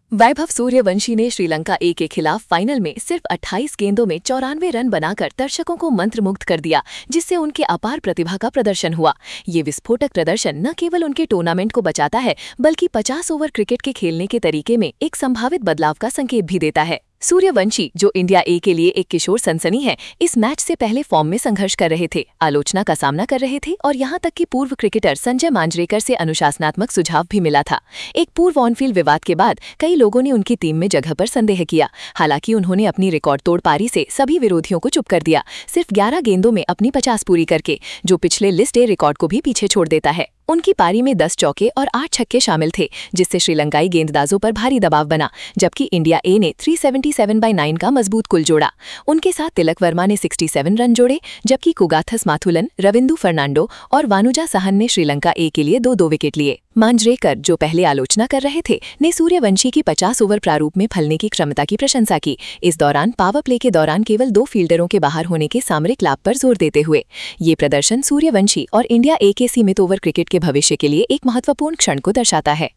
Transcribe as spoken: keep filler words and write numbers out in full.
वैभव सूर्यवंशी ने श्रीलंका ए के खिलाफ फाइनल में सिर्फ अट्ठाईस गेंदों में चौरानवे रन बनाकर दर्शकों को मंत्रमुग्ध कर दिया, जिससे उनके अपार प्रतिभा का प्रदर्शन हुआ। ये विस्फोटक प्रदर्शन न केवल उनके टूर्नामेंट को बचाता है, बल्कि पचास ओवर क्रिकेट के खेलने के तरीके में एक संभावित बदलाव का संकेत भी देता है। सूर्यवंशी, जो इंडिया ए के लिए एक किशोर सनसनी है, इस मैच से पहले फॉर्म में संघर्ष कर रहे थे, आलोचना का सामना कर रहे थे और यहां तक कि पूर्व क्रिकेटर संजय मांजरेकर से अनुशासनात्मक सुझाव भी मिला था। एक पूर्व ऑनफील्ड विवाद के बाद कई लोगों ने उनकी टीम में जगह पर संदेह किया। हालांकि उन्होंने अपनी रिकॉर्ड तोड़ पारी से सभी विरोधियों को चुप कर दिया, सिर्फ ग्यारह गेंदों में अपनी पचास पूरी करके, जो पिछले लिस्ट ए रिकॉर्ड को भी पीछे छोड़ देता है। उनकी पारी में दस चौके और आठ छक्के शामिल थे, जिससे श्रीलंकाई गेंदबाजों पर भारी दबाव बना, जबकि इंडिया ए ने तीन सौ सतहत्तर बाई नौ का मजबूत कुल जोड़ा। उनके साथ तिलक वर्मा ने सड़सठ रन जोड़े, जबकि कुगाथस माथुलन, रविंदु फर्नांडो और वानुजा सहन ने श्रीलंका ए के लिए दो दो विकेट लिए। मांजरेकर, जो पहले आलोचना कर रहे थे, ने सूर्यवंशी की पचास ओवर प्रारूप में फलने की क्षमता की प्रशंसा की। इस दौरान पावर प्ले के दौरान केवल दो फील्डरों के बाहर होने के सामरिक लाभ पर जोर देते हुए ये प्रदर्शन सूर्यवंशी और इंडिया ए के सीमित ओवर क्रिकेट के भविष्य के लिए एक महत्वपूर्ण क्षण को दर्शाता है।